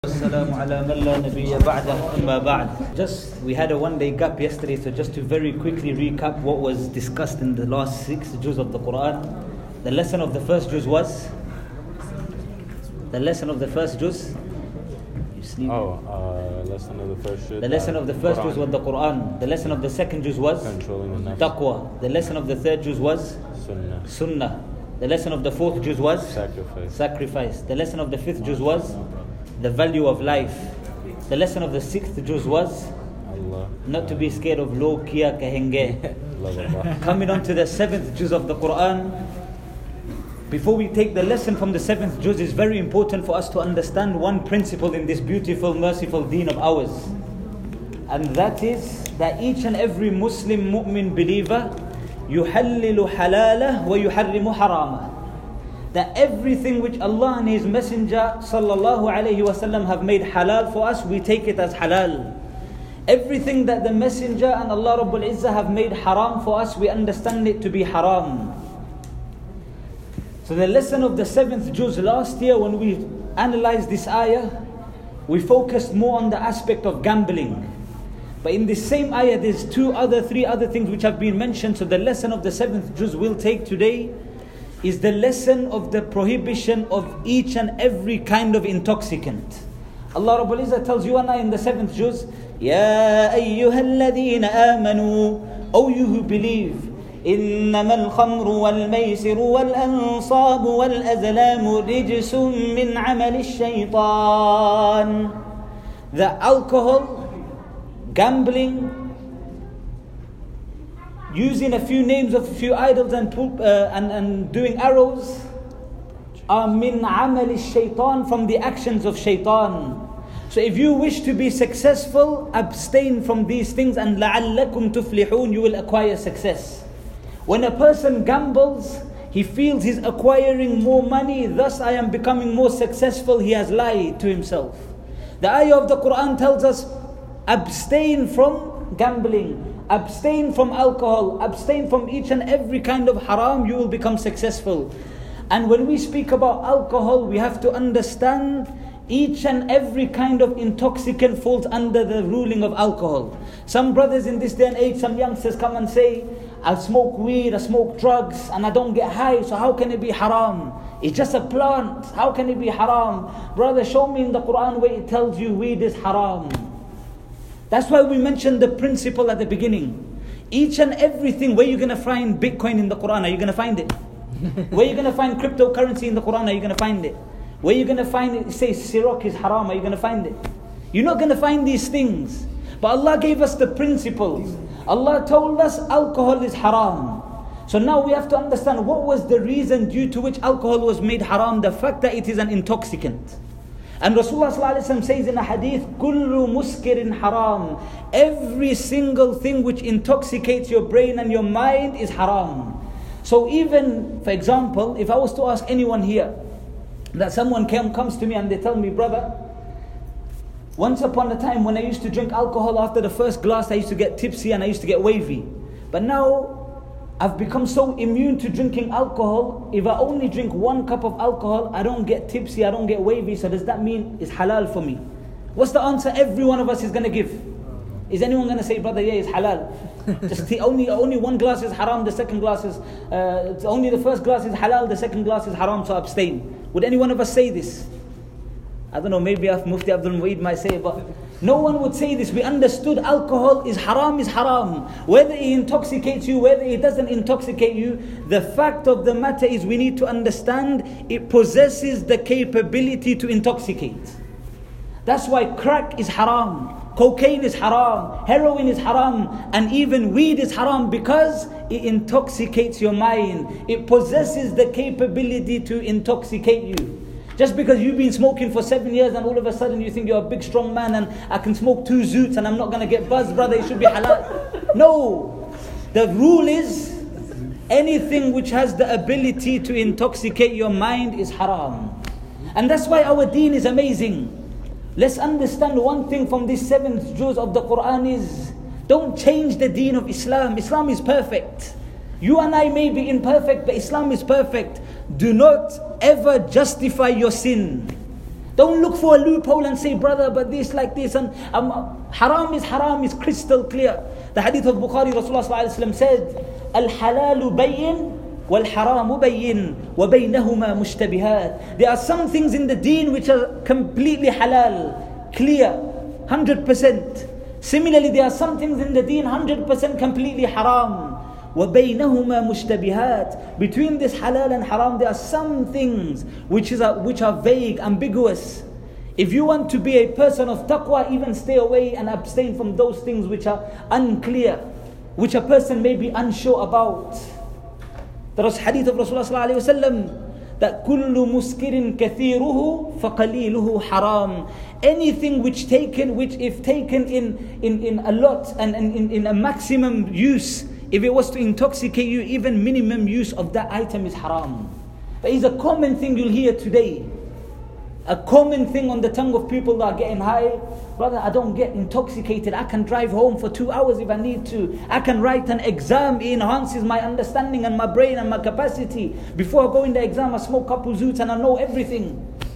Assalamu ala man la nabiyya ba'dah, amma ba'd. We had a one-day gap yesterday, so just to very quickly recap what was discussed in the last 6 juz of the Quran. The lesson of the first juz was? The lesson of the first juz? You sleep? Lesson of the first juz. The lesson of the first juz was the Quran. The lesson of the second juz was? Controlling the nafs. Taqwa. The lesson of the third juz was? Sunnah. The lesson of the fourth juz was? Sacrifice. The lesson of the fifth juz was? The value of life. The lesson of the sixth juz was? Allah. Not to be scared of lo kiya kahenge. Coming on to the seventh juz of the Quran. Before we take the lesson from the seventh juz, it's very important for us to understand one principle in this beautiful, merciful deen of ours. And that is that each and every Muslim mu'min believer yuhallilu halalah wa yuharrimu haramah. That everything which Allah and His Messenger sallallahu alayhi wasallam have made halal for us, we take it as halal. Everything that the Messenger and Allah Rabbul Izzah have made haram for us, we understand it to be haram. So the lesson of the seventh juz last year, when we analyzed this ayah, we focused more on the aspect of gambling. But in this same ayah, there's three other things which have been mentioned. So the lesson of the seventh juz we'll take today is the lesson of the prohibition of each and every kind of intoxicant. Allah Rabbul Izzah tells you and I in the seventh juz, Ya ayyuhalladhina amanu, O you who believe, إنما الخمر والميسر والأنصاب والأزلام رجس من عمل الشيطان. The alcohol, gambling, using a few names of a few idols and doing arrows are min amal shaitan, from the actions of shaitan. So if you wish to be successful, abstain from these things, and لَعَلَّكُمْ تُفْلِحُونَ, you will acquire success. When a person gambles, he feels he's acquiring more money, thus I am becoming more successful. He has lied to himself. The ayah of the Quran tells us, abstain from gambling, abstain from alcohol, abstain from each and every kind of haram, you will become successful. And when we speak about alcohol, we have to understand each and every kind of intoxicant falls under the ruling of alcohol. Some brothers in this day and age, some youngsters come and say, I smoke weed, I smoke drugs, and I don't get high, so how can it be haram? It's just a plant, how can it be haram? Brother, show me in the Quran where it tells you weed is haram. That's why we mentioned the principle at the beginning. Each and everything, where you're going to find Bitcoin in the Quran, are you going to find it? Where you're going to find cryptocurrency in the Quran, are you going to find it? Where you're going to find it, say Ciroc is haram, are you going to find it? You're not going to find these things. But Allah gave us the principles. Allah told us alcohol is haram. So now we have to understand what was the reason due to which alcohol was made haram. The fact that it is an intoxicant. And Rasulullah ﷺ says in a hadith, Kullu muskirin haram. Every single thing which intoxicates your brain and your mind is haram. So even, for example, if I was to ask anyone here, that someone comes to me and they tell me, brother, once upon a time when I used to drink alcohol, after the first glass I used to get tipsy and I used to get wavy. But now I've become so immune to drinking alcohol, if I only drink 1 cup of alcohol, I don't get tipsy, I don't get wavy, so does that mean it's halal for me? What's the answer every one of us is going to give? Is anyone going to say, brother, yeah, it's halal? Just only 1 glass is haram, the second glass is, only the first glass is halal, the second glass is haram, so abstain. Would any one of us say this? I don't know, maybe Mufti Abdul Mueed might say, but no one would say this. We understood alcohol is haram. Whether it intoxicates you, whether it doesn't intoxicate you, the fact of the matter is we need to understand it possesses the capability to intoxicate. That's why crack is haram, cocaine is haram, heroin is haram, and even weed is haram, because it intoxicates your mind. It possesses the capability to intoxicate you. Just because you've been smoking for 7 years and all of a sudden you think you're a big strong man and I can smoke 2 zoots and I'm not going to get buzzed, brother, it should be halal. No. The rule is anything which has the ability to intoxicate your mind is haram. And that's why our deen is amazing. Let's understand one thing from this 7th juz of the Quran is, don't change the deen of Islam. Islam is perfect. You and I may be imperfect, but Islam is perfect. Do not ever justify your sin. Don't look for a loophole and say, brother, but this like this. And haram is crystal clear. The hadith of Bukhari, Rasulullah ﷺ said, Al-halalu bayyin wal-haramu bayyin wa baynahuma mushtabihat. There are some things in the deen which are completely halal, clear, 100%. Similarly, there are some things in the deen 100% completely haram. وَبَيْنَهُمَا مُشْتَبِهَاتٍ. Between this halal and haram, there are some things which are vague, ambiguous. If you want to be a person of taqwa, even stay away and abstain from those things which are unclear, which a person may be unsure about. There was hadith of Rasulullah ﷺ that كُلُّ مُسْكِرٍ كَثِيرُهُ فَقَلِيلُهُ haram. Anything which if taken in a lot and in a maximum use, if it was to intoxicate you, even minimum use of that item is haram. That is a common thing you'll hear today. A common thing on the tongue of people that are getting high. Brother, I don't get intoxicated. I can drive home for 2 hours if I need to. I can write an exam. It enhances my understanding and my brain and my capacity. Before I go in the exam, I smoke a couple zoots and I know everything.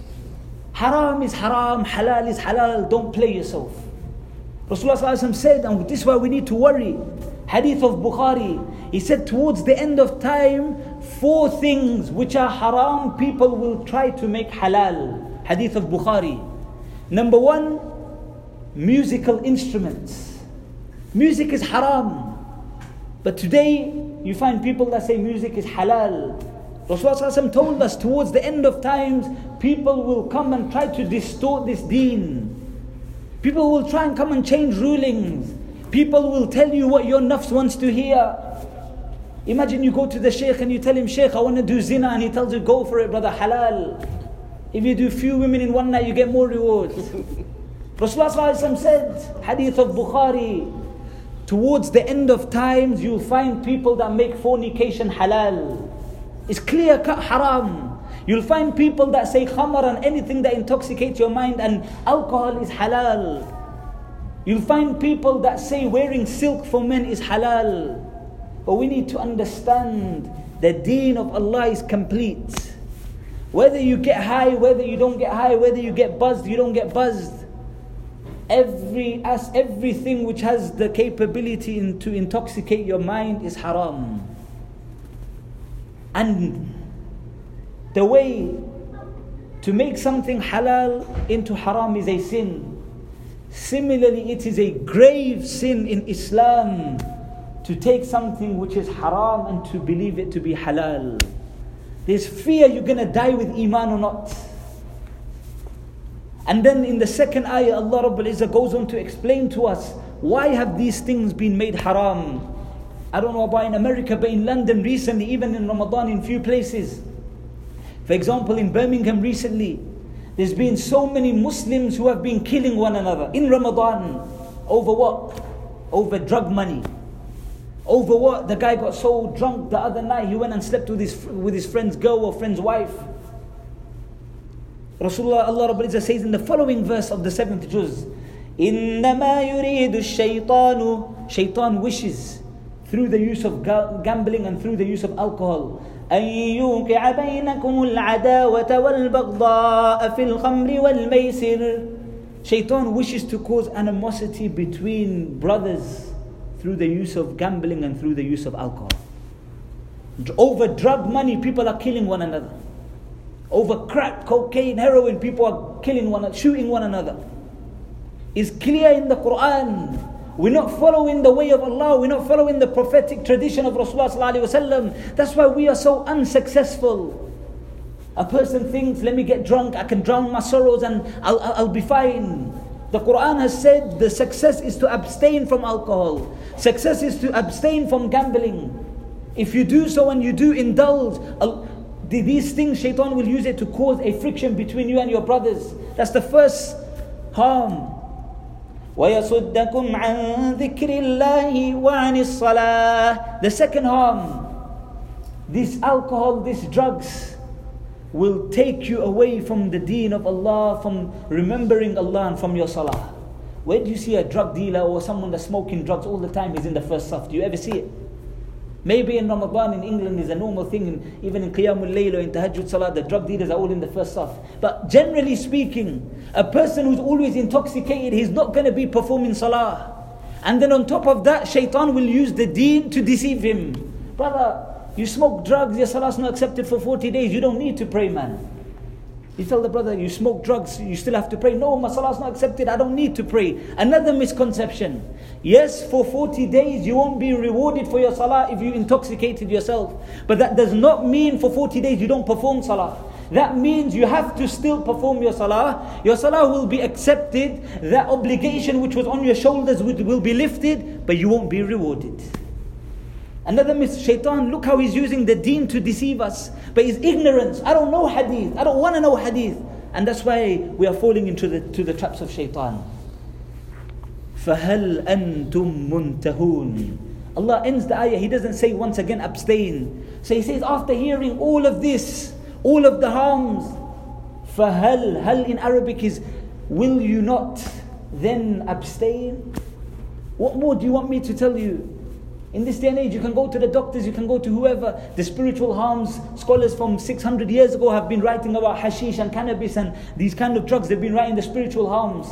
Haram is haram, halal is halal. Don't play yourself. Rasulullah ﷺ said, and this is why we need to worry. Hadith of Bukhari, he said towards the end of time, 4 things which are haram, people will try to make halal. Hadith of Bukhari. Number 1, musical instruments. Music is haram. But today, you find people that say music is halal. Rasulullah ﷺ told us towards the end of times, people will come and try to distort this deen. People will try and come and change rulings. People will tell you what your nafs wants to hear. Imagine you go to the shaykh and you tell him, Shaykh, I want to do zina, and he tells you, go for it, brother, halal. If you do few women in one night, you get more rewards. Rasulullah ﷺ said, hadith of Bukhari, towards the end of times, you'll find people that make fornication halal. It's clear cut haram. You'll find people that say khamar and anything that intoxicates your mind, and alcohol is halal. You'll find people that say wearing silk for men is halal. But we need to understand the deen of Allah is complete. Whether you get high, whether you don't get high, whether you get buzzed, you don't get buzzed. Everything which has the capability to intoxicate your mind is haram. And the way to make something halal into haram is a sin. Similarly, it is a grave sin in Islam to take something which is haram and to believe it to be halal. There's fear you're going to die with iman or not. And then in the second ayah, Allah Rabbul Izzah goes on to explain to us, why have these things been made haram? I don't know about in America, but in London recently, even in Ramadan in few places. For example, in Birmingham recently, there's been so many Muslims who have been killing one another in Ramadan. Over what? Over drug money. Over what? The guy got so drunk the other night, he went and slept with his friend's girl or friend's wife. Rasulullah, Allah Rabbul Izzah says in the following verse of the 7th juz, إِنَّمَا يُرِيدُ الشَّيْطَانُ Shaitan wishes, through the use of gambling and through the use of alcohol, أن يوقع بينكم العداوة والبغضاء في الخمر والميسر. Shaitan wishes to cause animosity between brothers through the use of gambling and through the use of alcohol. Over drug money, people are killing one another. Over crack, cocaine, heroin, people are killing one another, shooting one another. It's clear in the Quran. We're not following the way of Allah. We're not following the prophetic tradition of Rasulullah ﷺ. That's why we are so unsuccessful. A person thinks, let me get drunk, I can drown my sorrows and I'll be fine. The Quran has said the success is to abstain from alcohol. Success is to abstain from gambling. If you do so and you do indulge, these things, Shaitan will use it to cause a friction between you and your brothers. That's the first harm. وَيَصُدَّكُمْ عَنْ ذِكْرِ اللَّهِ وَعَنِ الصَّلَاةِ. The second harm, this alcohol, these drugs will take you away from the deen of Allah, from remembering Allah and from your salah. Where do you see a drug dealer or someone that's smoking drugs all the time is in the first saf? Do you ever see it? Maybe in Ramadan in England is a normal thing, even in Qiyamul Layl or in Tahajjud Salah, the drug dealers are all in the first saf. But generally speaking, a person who's always intoxicated, he's not going to be performing Salah. And then on top of that, shaitan will use the deen to deceive him. Brother, you smoke drugs, your Salah's not accepted for 40 days, you don't need to pray, man. You tell the brother, you smoke drugs, you still have to pray. No, my Salah's not accepted, I don't need to pray. Another misconception. Yes, for 40 days you won't be rewarded for your Salah if you intoxicated yourself. But that does not mean for 40 days you don't perform Salah. That means you have to still perform your Salah. Your Salah will be accepted. That obligation which was on your shoulders will be lifted, but you won't be rewarded. Another shaitan, look how he's using the deen to deceive us. But his ignorance, I don't know hadith, I don't want to know hadith. And that's why we are falling into the traps of shaitan. فَهَلْ أَنْتُمْ مُنْتَهُونَ. Allah ends the ayah, He doesn't say once again abstain. So He says after hearing all of this, all of the harms, فَهَلْ, hal in Arabic is, will you not then abstain? What more do you want me to tell you? In this day and age, you can go to the doctors, you can go to whoever. The spiritual harms, scholars from 600 years ago have been writing about hashish and cannabis and these kind of drugs. They've been writing the spiritual harms.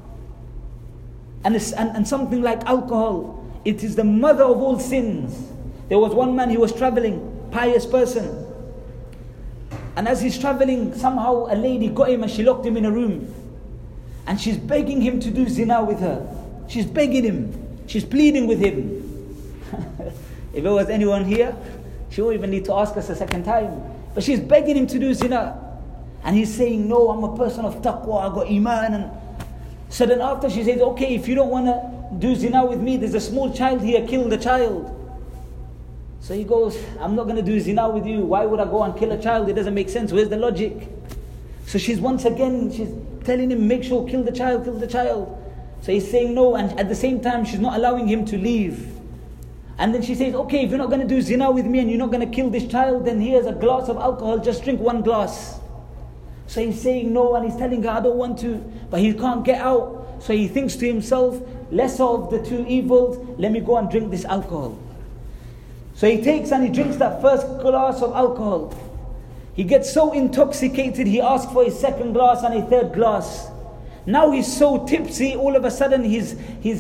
And something like alcohol, it is the mother of all sins. There was one man, he was traveling, pious person. And as he's traveling, somehow a lady got him and she locked him in a room. And she's begging him to do zina with her. She's begging him. She's pleading with him. If there was anyone here, she won't even need to ask us a second time. But she's begging him to do zina. And he's saying, no, I'm a person of taqwa, I got iman. And so then after she says, okay, if you don't want to do zina with me, there's a small child here, kill the child. So he goes, I'm not going to do zina with you. Why would I go and kill a child? It doesn't make sense. Where's the logic? So she's once again, she's telling him, make sure, kill the child, kill the child. So he's saying no, and at the same time, she's not allowing him to leave. And then she says, okay, if you're not going to do zina with me and you're not going to kill this child, then here's a glass of alcohol, just drink one glass. So he's saying no, and he's telling her, I don't want to, but he can't get out. So he thinks to himself, lesser of the two evils, let me go and drink this alcohol. So he takes and he drinks that first glass of alcohol. He gets so intoxicated, he asks for his second glass and a third glass. Now he's so tipsy, all of a sudden his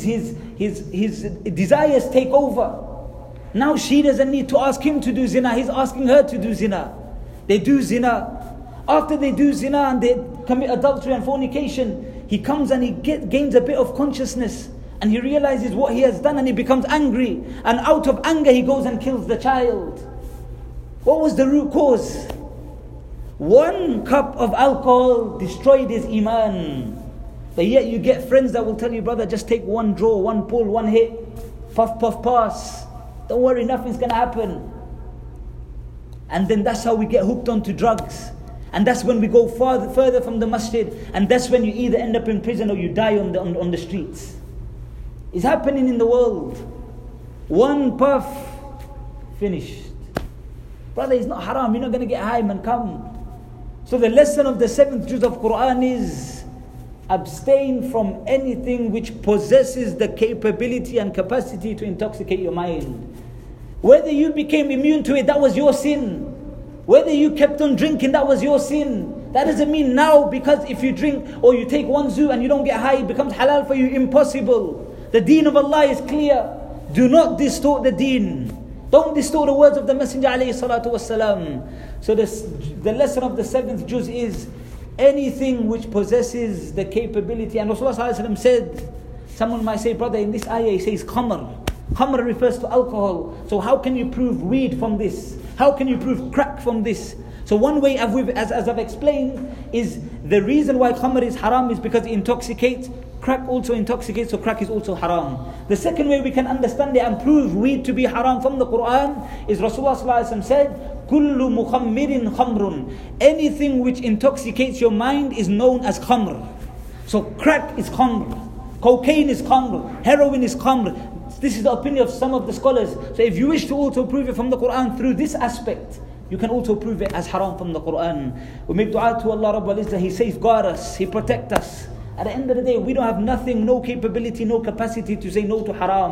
desires take over. Now she doesn't need to ask him to do zina, he's asking her to do zina. They do zina. After they do zina and they commit adultery and fornication, he comes and he gains a bit of consciousness. And he realizes what he has done and he becomes angry. And out of anger he goes and kills the child. What was the root cause? 1 cup of alcohol destroyed his iman. But yet you get friends that will tell you, brother, just take one draw, one pull, one hit, puff, puff, pass. Don't worry, nothing's going to happen. And then that's how we get hooked onto drugs. And that's when we go further from the masjid. And that's when you either end up in prison or you die on the streets. It's happening in the world. 1 puff, finished. Brother, it's not haram. You're not going to get high, man. Come. So the lesson of the 7th juz of Quran is abstain from anything which possesses the capability and capacity to intoxicate your mind. Whether you became immune to it, that was your sin. Whether you kept on drinking, that was your sin. That doesn't mean now, because if you drink or you take one zoo and you don't get high, it becomes halal for you. Impossible. The deen of Allah is clear. Do not distort the deen. Don't distort the words of the Messenger alayhi salatu wasalam. So the lesson of the 7th juz is anything which possesses the capability. And Rasulullah sallallahu alayhi wa sallam said, someone might say, brother, in this ayah he says khamr. Khamr refers to alcohol. So how can you prove weed from this? How can you prove crack from this? So one way, as I've explained, is the reason why khamr is haram is because it intoxicates. Crack also intoxicates, so crack is also haram. The second way we can understand it and prove weed to be haram from the Quran is Rasulullah sallallahu alaihi wasallam said, "Kullu mukhammirin khamrun." Anything which intoxicates your mind is known as khamr. So crack is khamr, cocaine is khamr, heroin is khamr. This is the opinion of some of the scholars. So if you wish to also prove it from the Quran through this aspect, you can also prove it as haram from the Quran. We make dua to Allah Rabbul Izzah. He safeguard us, He protect us. At the end of the day, we don't have nothing, no capability, no capacity to say no to haram.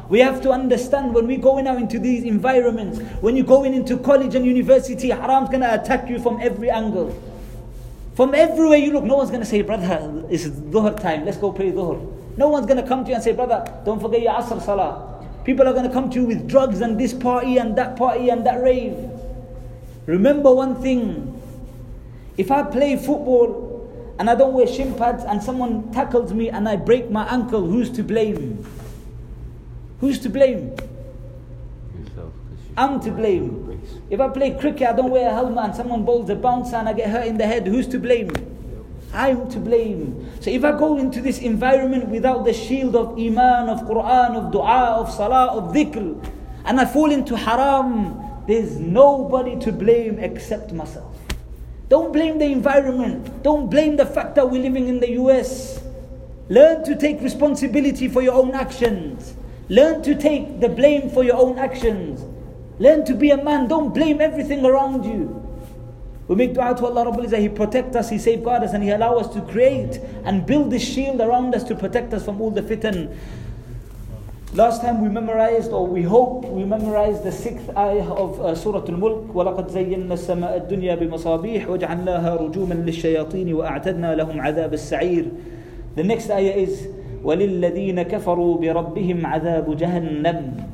We have to understand when we're going out into these environments, when you're going into college and university, haram's going to attack you from every angle. From everywhere you look, no one's going to say, brother, it's dhuhr time, let's go pray dhuhr. No one's going to come to you and say, brother, don't forget your asr salah. People are going to come to you with drugs and this party and that rave. Remember one thing. If I play football and I don't wear shin pads and someone tackles me and I break my ankle, who's to blame? Who's to blame? Yourself. I'm to blame. If I play cricket, I don't wear a helmet and someone bowls a bouncer and I get hurt in the head, who's to blame? I'm to blame. So if I go into this environment without the shield of iman, of Quran, of dua, of salah, of dhikr, and I fall into haram, there's nobody to blame except myself. Don't blame the environment. Don't blame the fact that we're living in the US. Learn to take responsibility for your own actions. Learn to take the blame for your own actions. Learn to be a man. Don't blame everything around you. We make dua to Allah Rabbul Izzah. He protect us, He safeguard us, and He allow us to create and build this shield around us to protect us from all the fitan. Last time we memorized, or we hope we memorized the 6th ayah of Surah Al-Mulk. وَلَقَدْ زَيَّنَّا السَّمَاءَ الدُّنْيَا بِمَصَابِيحِ وَجَعَلْنَاهَا رُجُومًا لِلشَّيَاطِينِ وَأَعْتَدْنَا لَهُمْ عَذَابَ السَّعِيرِ. The next ayah is وَلِلَّذِينَ كَفَرُوا بِرَبِّهِمْ عَذَابُ جَهَنَّمْ.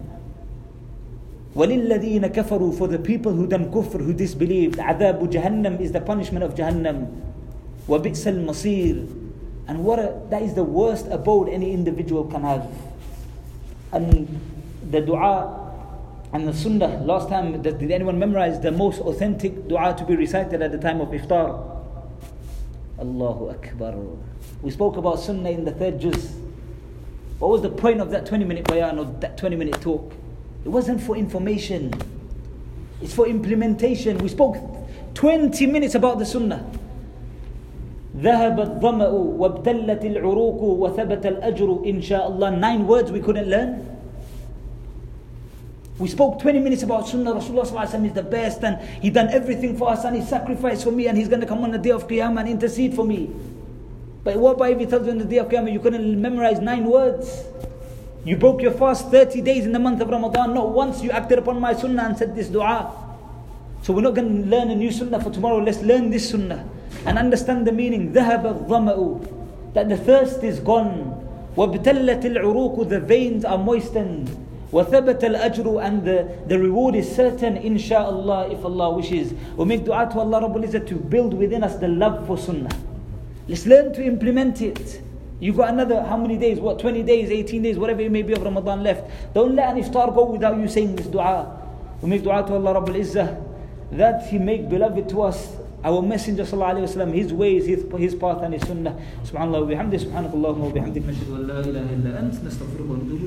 وَلِلَّذِينَ كَفَرُوا, for the people who done kufr, who disbelieved, عَذَابُ جَهَنَّمْ is the punishment of Jahannam. وَبِئْسَ الْمَصِيرِ. And that is the worst abode any individual can have. And the dua and the sunnah, last time, did anyone memorize the most authentic dua to be recited at the time of iftar? Allahu Akbar. We spoke about sunnah in the 3rd juz. What was the point of that 20-minute bayan or that 20-minute talk? It wasn't for information. It's for implementation. We spoke 20 minutes about the sunnah. ذهب الظمأ وابتلت العروق وثبت الأجر إن شاء الله. 9 words we couldn't learn. We spoke 20 minutes about sunnah. Rasulullah sallallahu alaihi wasallam is the best, and he done everything for us, and he sacrificed for me, and he's going to come on the day of Qiyamah and intercede for me. But what about if he tells you on the day of Qiyamah you couldn't memorize 9 words? You broke your fast 30 days in the month of Ramadan. Not once you acted upon my sunnah and said this dua. So we're not going to learn a new sunnah for tomorrow. Let's learn this sunnah and understand the meaning. ذهب الظمأ, that the thirst is gone. وابتلت العروق, the veins are moistened. وثبت الأجر, and the reward is certain, insha'Allah, if Allah wishes. We make dua to Allah Rabbul Izzah to build within us the love for sunnah. Let's learn to implement it. You got another, how many days? 20 days, 18 days, whatever it may be of Ramadan left. Don't let an iftar go without you saying this dua. We make dua to Allah Rabbul Izzah that He make beloved to us our Messenger sallallahu alayhi wa sallam, his ways, his path and his sunnah. Subhanallah wa bihamdih, subhanakallahumma wa bihamdik, nashhadu an la ilaha illa ant, nastaghfiruka wa natubu